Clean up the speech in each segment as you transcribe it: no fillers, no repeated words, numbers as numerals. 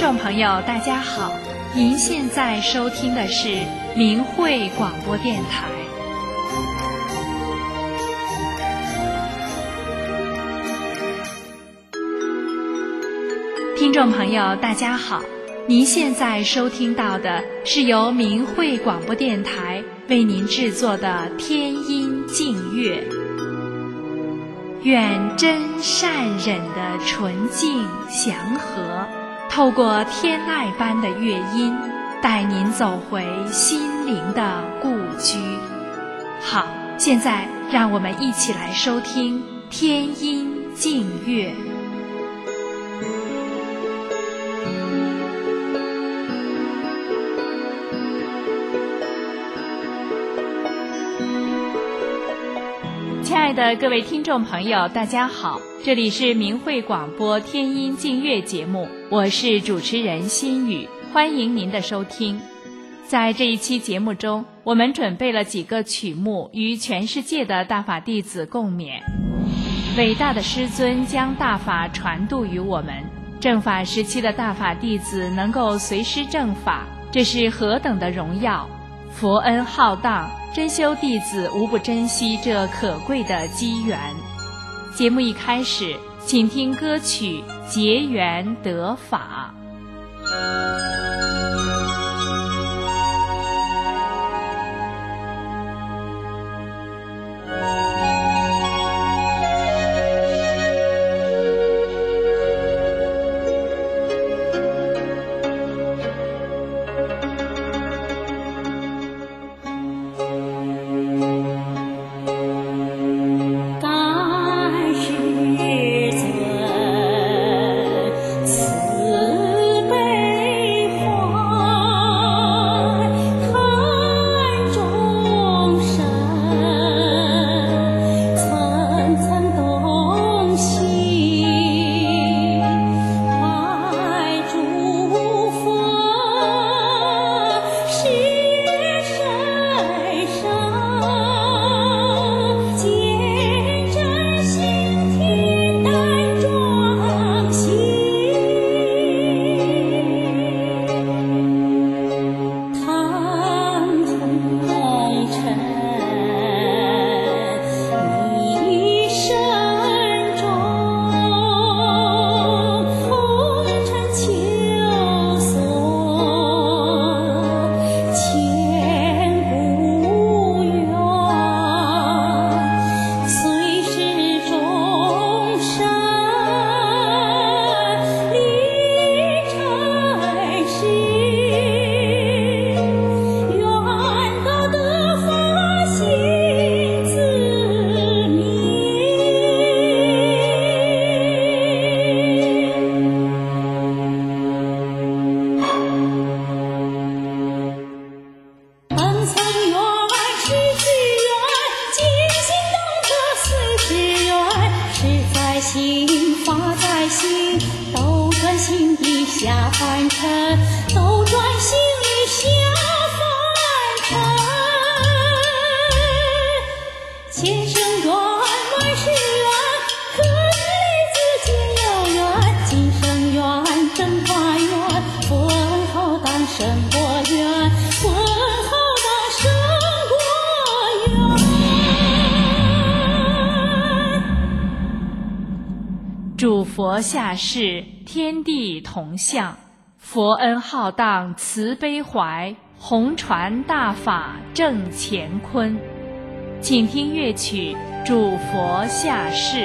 众朋友大家好，您现在收听的是明慧广播电台。听众朋友大家好，您现在收听到的是由明慧广播电台为您制作的天音净乐。愿真善忍的纯净祥和，透过天籁般的乐音，带您走回心灵的故居。好，现在让我们一起来收听天音净乐。亲爱的各位听众朋友大家好，这里是明慧广播天音净乐节目，我是主持人心雨，欢迎您的收听。在这一期节目中，我们准备了几个曲目与全世界的大法弟子共勉。伟大的师尊将大法传渡于我们，正法时期的大法弟子能够随师正法，这是何等的荣耀！佛恩浩荡，真修弟子无不珍惜这可贵的机缘。节目一开始，请听歌曲《结缘得法》。主佛下世，天地同向，佛恩浩荡，慈悲怀，弘传大法正乾坤。请听乐曲《主佛下世》。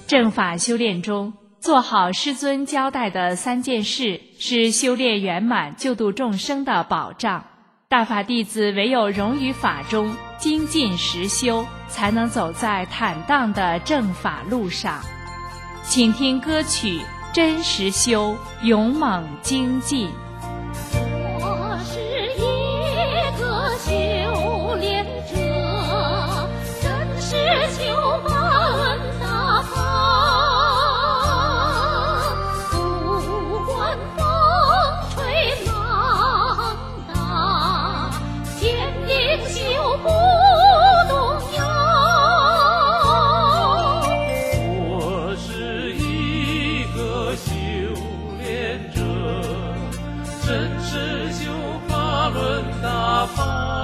正法修炼中，做好师尊交代的3件事，是修炼圆满救度众生的保障。大法弟子唯有融于法中，精进实修，才能走在坦荡的正法路上。请听歌曲《真实修，勇猛精进》。 我是一个修炼者，真是修法论大法，不管风吹浪打，坚定修不动摇。 我是一个修炼者，真是修法论大法，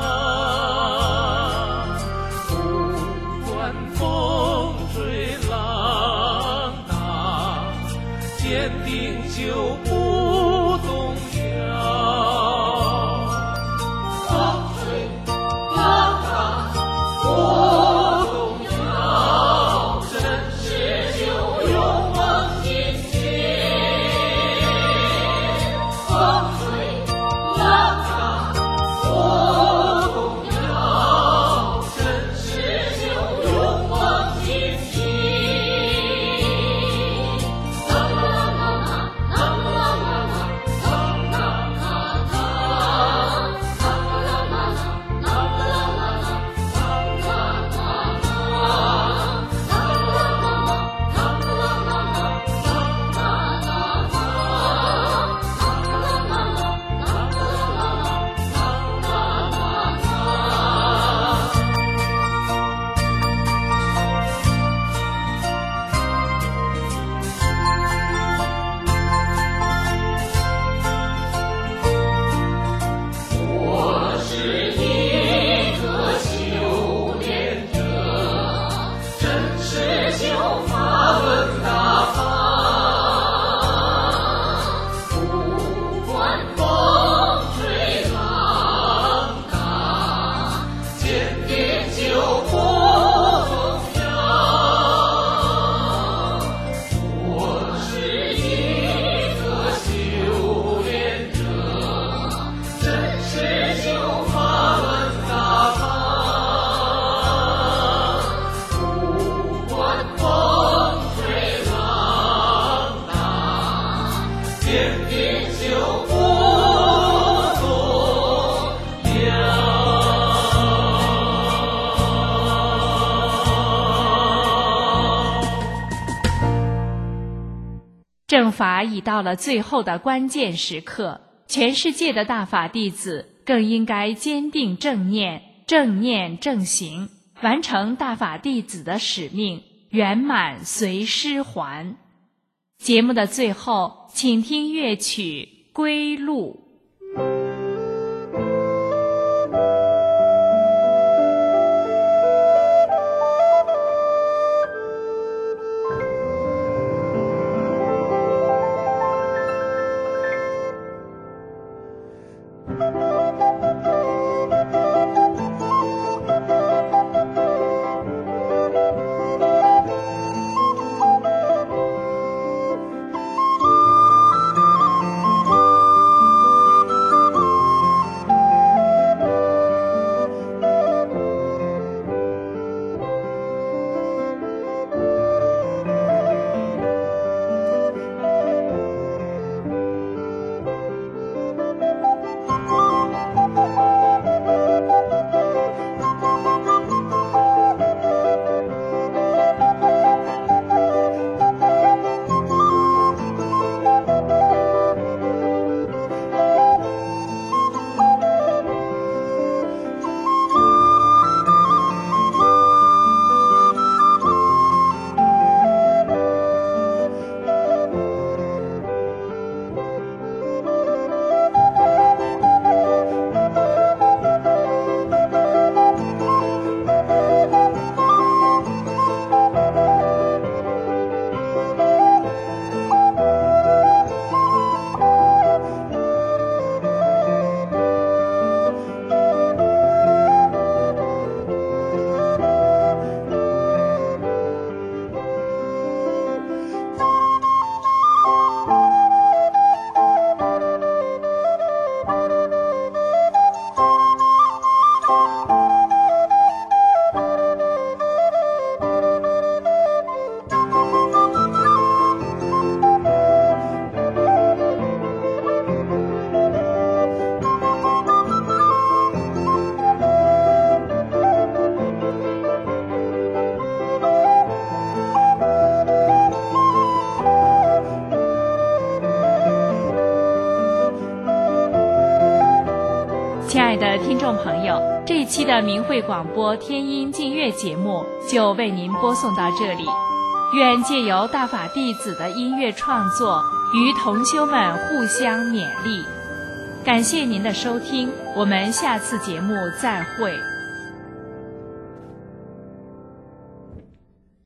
不管风吹浪打，坚定就不动摇。风吹浪打不动摇，真是修勇猛精进。风吹浪打不动摇，真是修勇猛精进。啦啦啦啦啦啦啦啦啦啦我是一个修炼者，真是修法论大法，不管风吹浪打，坚定就不动摇。我是一个修炼者，真是修法论大法，不管风吹浪打，坚定就不动摇。 正法已到了最后的关键时刻，全世界的大法弟子更应该坚定正念，正念正行，完成大法弟子的使命，圆满随师还。节目的最后，请听乐曲《归路》。 众朋友，这一期的明慧广播天音净月节目就为您播送到这里。愿借由大法弟子的音乐创作，与同修们互相勉励。感谢您的收听，我们下次节目再会。